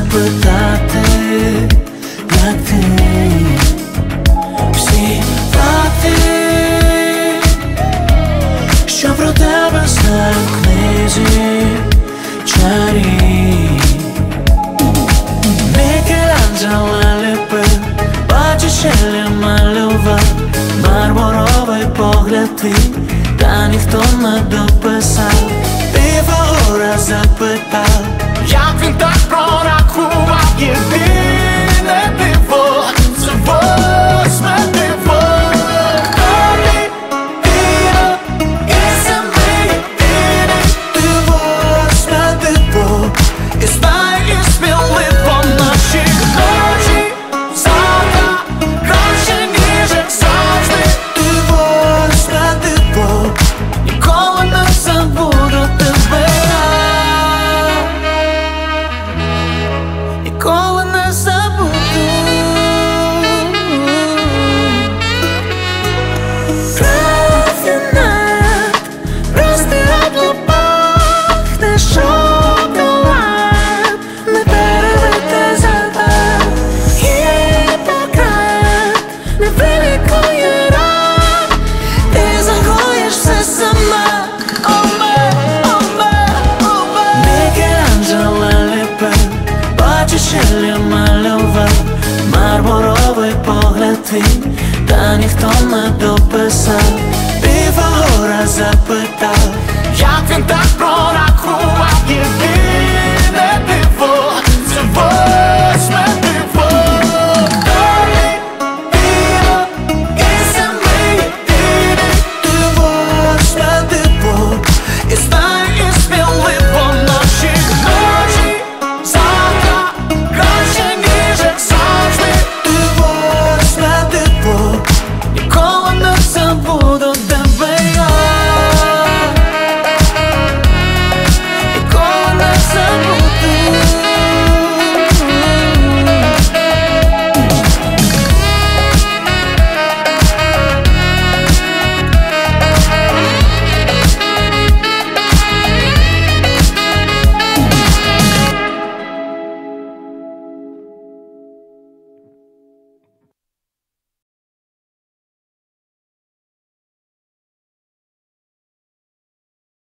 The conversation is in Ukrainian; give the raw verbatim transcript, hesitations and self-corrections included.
запитати, як ти. Всі факти, що про тебе знаю в книзі чарів. Мікеланджело ліпив, бачиш, Шеллі малював, мармуровий погляд твій, та ніхто не дописав. Піфагора запитав, як він так прорахував. Єдине диво — це восьме диво. Тобі віра, і саме єдине ти восьме диво. І знай, і сміливо наші ночі завтра краще, ніж як завжди. Ти восьме диво, ніколи не забуду тебе. Ніколи не забуду. Рафінет, простий облупах, не шоколад, не перебити задах. Гіппократ не вилікує ран, ти загоїш все сама. Оме, оме, оме. Мікеланджело ліпив, бачиш, Шеллі малював, мармуровий погляд твій, та ніхто не дописав. Піфагора запитав, як він так прорахував. Єдине